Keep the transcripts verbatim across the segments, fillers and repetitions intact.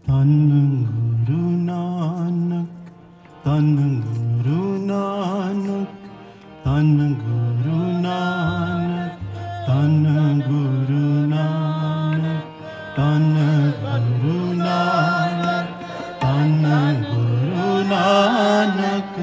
धन गुरु नानक, धन गुरु नानक, धन गुरु नानक, धन गुरु नानक, धन गुरु नानक, धन गुरु नानक,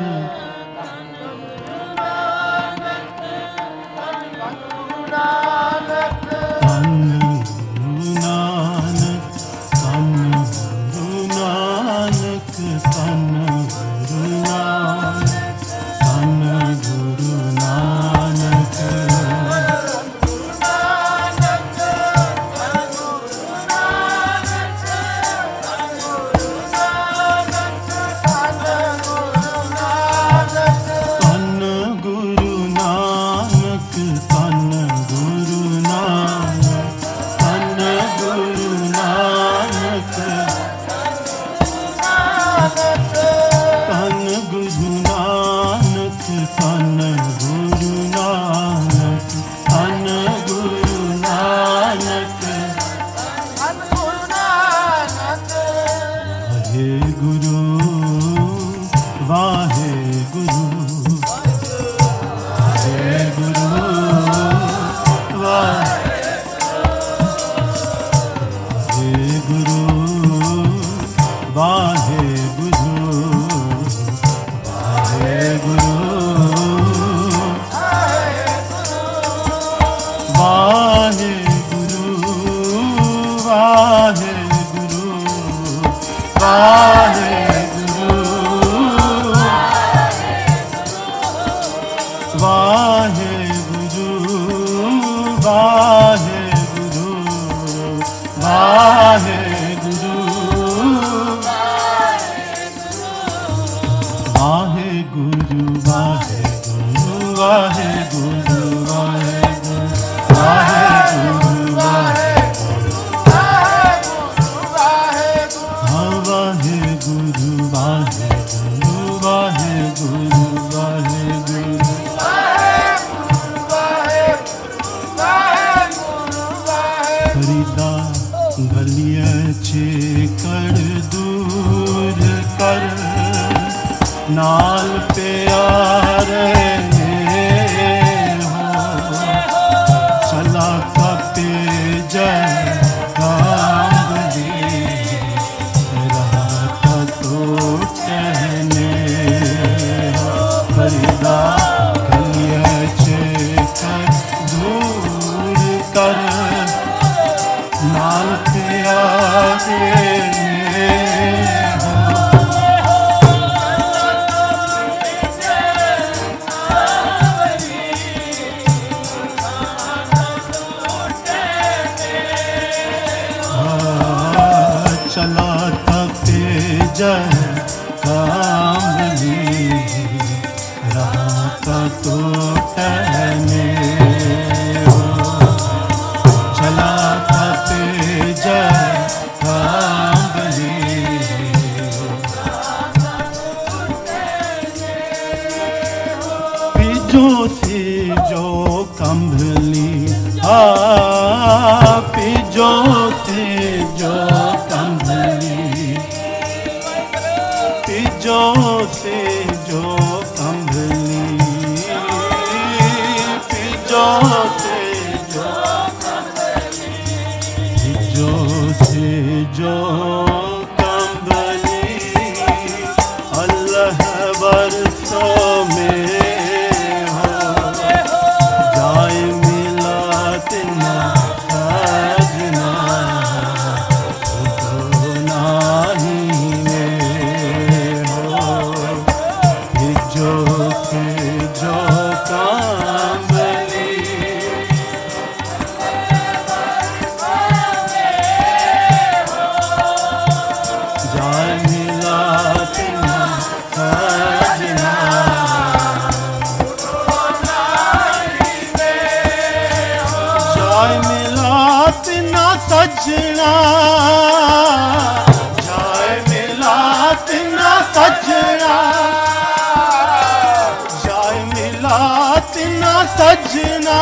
सजना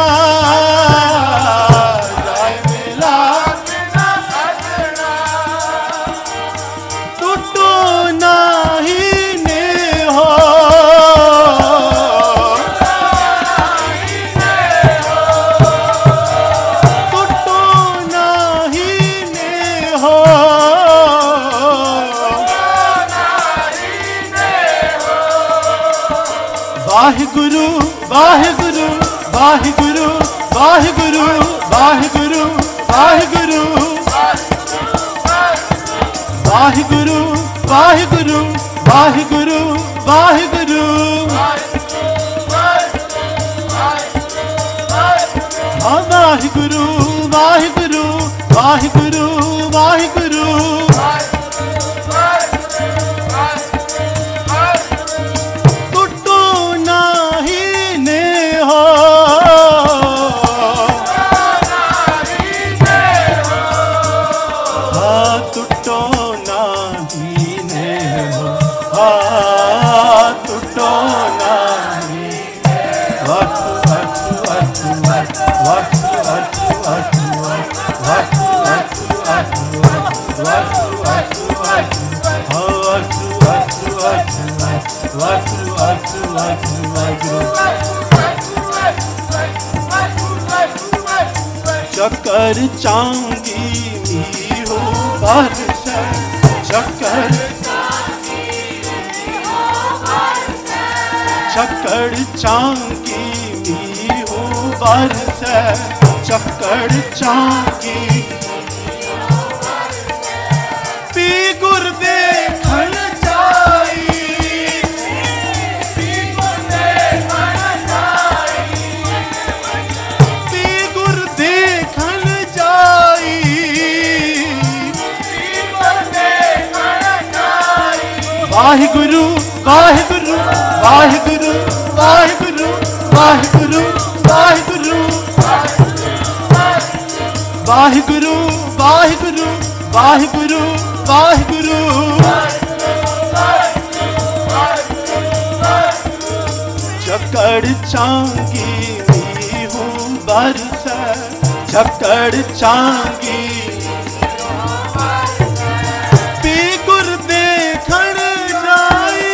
जाय मिला वाहिगुरु वाहिगुरु वाहिगुरु वाहिगुरु वाहिगुरु वाहिगुरु वाहिगुरु वाहिगुरु वाहिगुरु वाहिगुरु वाहिगुरु वाहिगुरु वाहिगुरु वाहिगुरु टुटो नाही ने हो हाँ टुटो नाही ने हो हाँ टुटो नाही वटु वटु वटु वटु वटु वटु चक्कर चांगी मी हो बरस चक्कर चक्कर चांगी मी हो बरस चक्कर चांगी पी गुर देखण जाई पी गुर देखण जाई पी गुर देखण जाई पी गुर देखण जाई वाहिगुरु वाहिगुरु वाहिगुरु वाहिगुरु वाहिगुरु वाहिगुरु वाहिगुरु वाहिगुरु वाहिगुरु वाहिगुरु चक्कर चांगी मी हूँ बरस चक्कर चांगी पी गुर देखण जाई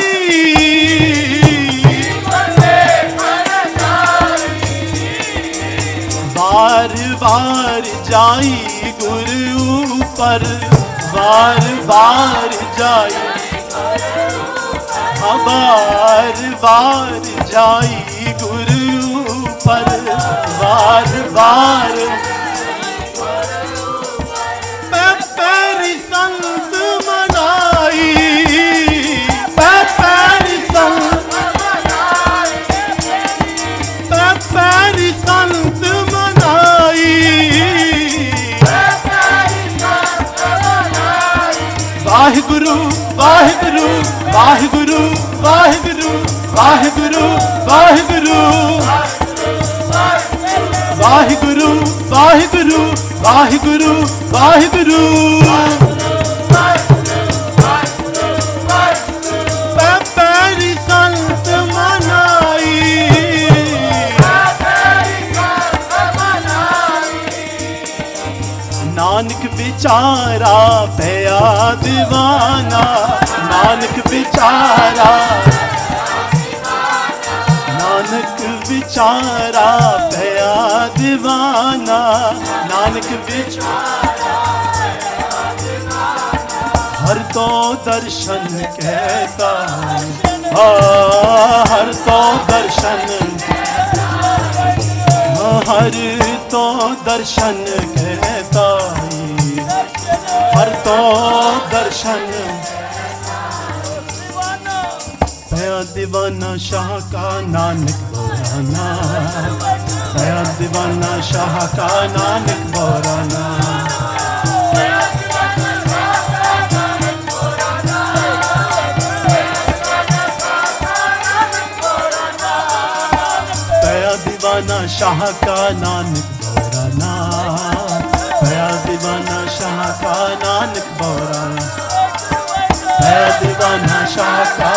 बार बार जाई गुरु पर बार बार जाई हाँ बार बार जाई गुरु पर बार बार पैरी संत मनाई पैरी संत पैरी संत मनाई वाहिगुरु वाहिगुरु वाहिगुरु वाहिगुरु वाहिगुरु वाहिगुरु वाहिगुरु वाहिगुरु वाहिगुरु वाहिगुरु पैरी संत मनाई नानक बिचारा भया दीवाना नानक बिचारा नानक बिचारा भया दीवाना नानक बिचारा हर तो दर्शन कहता हाँ हर तो दर्शन हर तो दर्शन कहता हर तो दर्शन भया दीवाना शाह का नानक बोराना भया दीवाना शाह का नानक बोराना भया दीवाना शाह का नानक बोराना भया दीवाना शाह का नानक बोराना भया दीवाना शाह का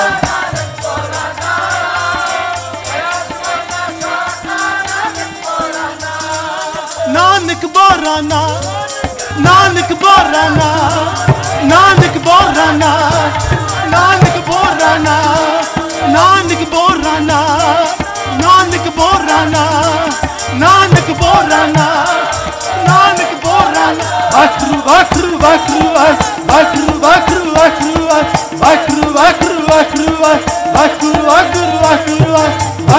नानक बोराना नानक बोराना नानक बोराना नानक बोराना नानक बोराना नानक बोराना नानक बोराना नानक बोराना वाखरू वाखरू वाखरू वाखरू वाखरू वाखरू वाखरू वाखरू वाखरू वाखरू वाखरू वाखरू वाखरू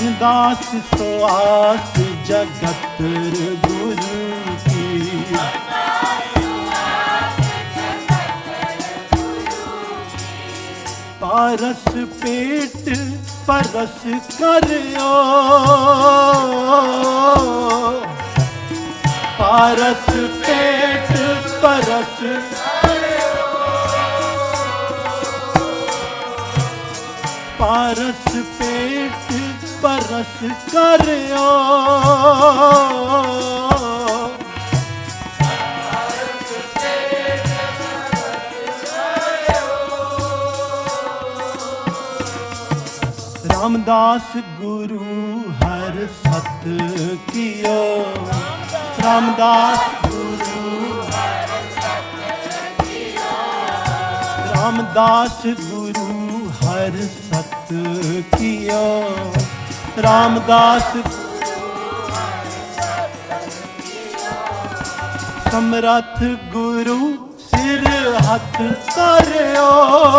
दास सो आस जगत गुरु की, पारस पेट परस करियो, पारस पेट परस पारस पेट परस करियो, रामदास गुरु हर सत कियो, रामदास गुरु हर सत कियो, रामदास गुरु हर सत कियो, रामदास समरथ गुरु सिर हथ करियो,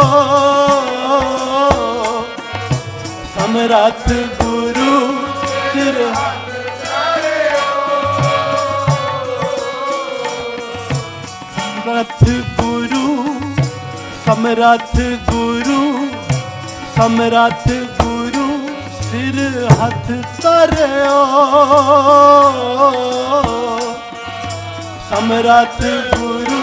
समरथ गुरु सिर हथ करियो, समरथ गुरु समरथ गुरु समरथ गुरु सिर हथ करियो, समरथ गुरु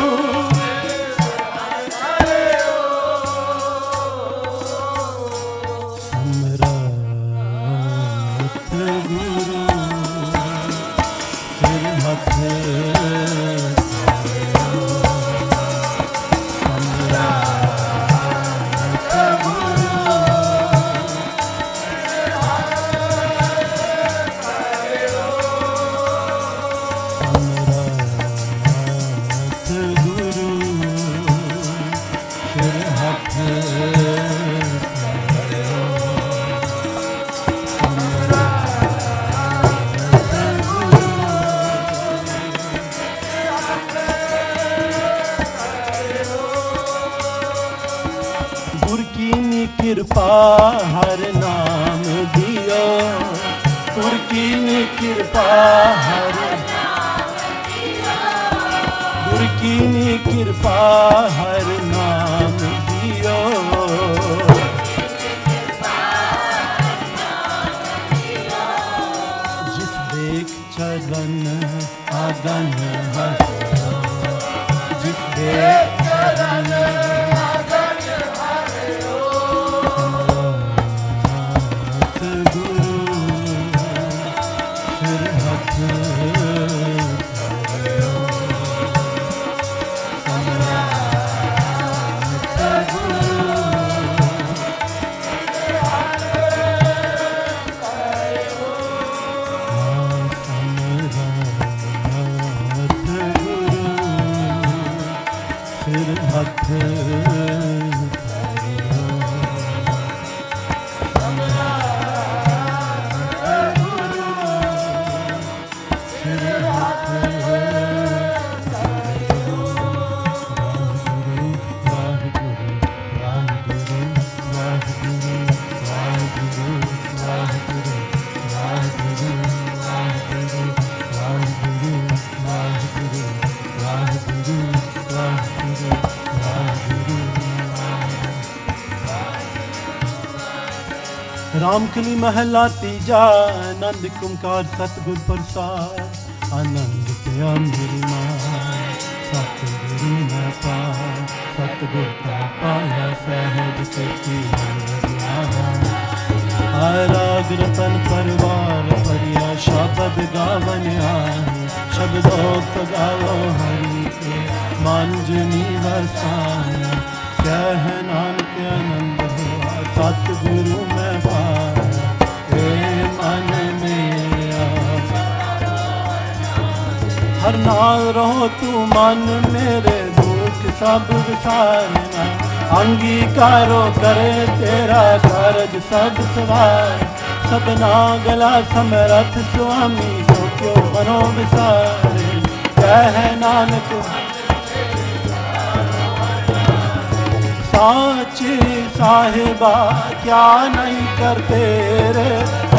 कृपा हर नाम दियो, गुर की कृपा हर गुर की कृपा हर नाम दियो, जिस देख चरण आगन हरियो, जिस देख चरण रामकली महला तीजा, आनंद कुमकार सतगुर प्रसाद, आनंद पिया मेरी माँ, सतगुरु मैं पा, सतगुर का पाया सहज सेती राग रतन परिवार परिया, शब्द गावन आए, शब्दोक्त गाओ हरि के, मांजनी वसाया, कह नानक आनंद हुआ, सतगुरु मैं पाया, हे मन मेरा हर नाल रहो तू मन मेरे, दुख सब विसारना, अंगीकारो करे तेरा कारज सब सवार, सबना गला समरथ स्वामी, सो क्यों मनो विसारे, कह नानक साचे साहिबा क्या नहीं करते रे,